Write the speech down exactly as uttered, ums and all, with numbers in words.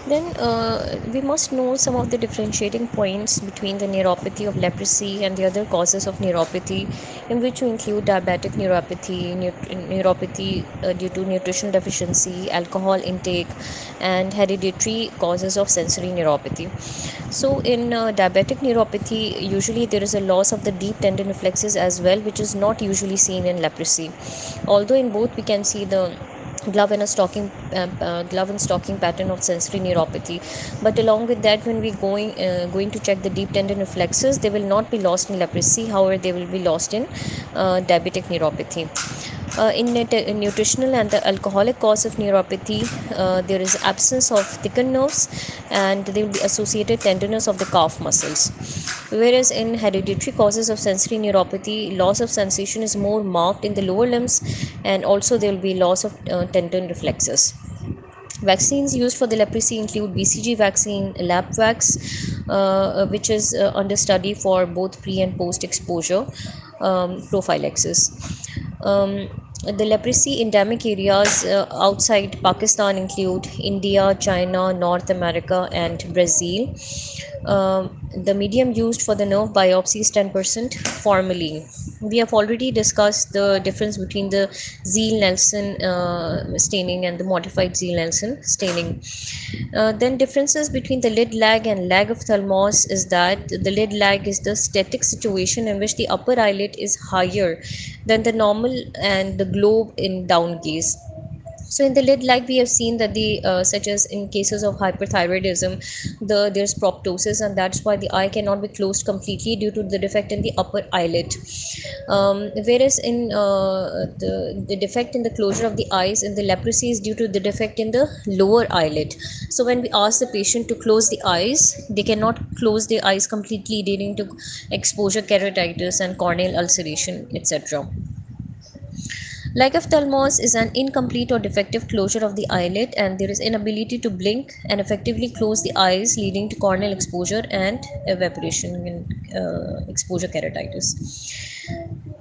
Then uh, we must know some of the differentiating points between the neuropathy of leprosy and the other causes of neuropathy, in which we include diabetic neuropathy, neut- neuropathy uh, due to nutrition deficiency, alcohol intake, and hereditary causes of sensory neuropathy. So, in uh, diabetic neuropathy, usually there is a loss of the deep tendon reflexes as well, which is not usually seen in leprosy. Although in both we can see the glove and a stocking uh, uh, glove and stocking pattern of sensory neuropathy, but along with that, when we going uh, going to check the deep tendon reflexes, they will not be lost in leprosy. However, they will be lost in uh, diabetic neuropathy. Uh, in, nut- in nutritional and the alcoholic cause of neuropathy, uh, there is absence of thickened nerves, and there will be associated tenderness of the calf muscles. Whereas in hereditary causes of sensory neuropathy, loss of sensation is more marked in the lower limbs, and also there will be loss of uh, tendon reflexes. Vaccines used for the leprosy include B C G vaccine, LabVax, uh, which is uh, under study for both pre and post exposure um, prophylaxis. Um, the leprosy endemic areas uh, outside Pakistan include India, China, North America, and Brazil. Um, the medium used for the nerve biopsy is ten percent formalin. We have already discussed the difference between the Ziehl-Neelsen uh, staining and the modified Ziehl-Neelsen staining. Uh, then differences between the lid lag and lag of thalamus is that the lid lag is the static situation in which the upper eyelid is higher than the normal and the globe in down gaze. So in the lid lag, we have seen that the uh, such as in cases of hyperthyroidism, the there's proptosis, and that's why the eye cannot be closed completely due to the defect in the upper eyelid. Um, whereas in uh, the the defect in the closure of the eyes in the leprosy is due to the defect in the lower eyelid. So when we ask the patient to close the eyes, they cannot close their eyes completely, leading to exposure keratitis and corneal ulceration, et cetera. Lack of thalamus is an incomplete or defective closure of the eyelid, and there is inability to blink and effectively close the eyes, leading to corneal exposure and evaporation in uh, exposure keratitis.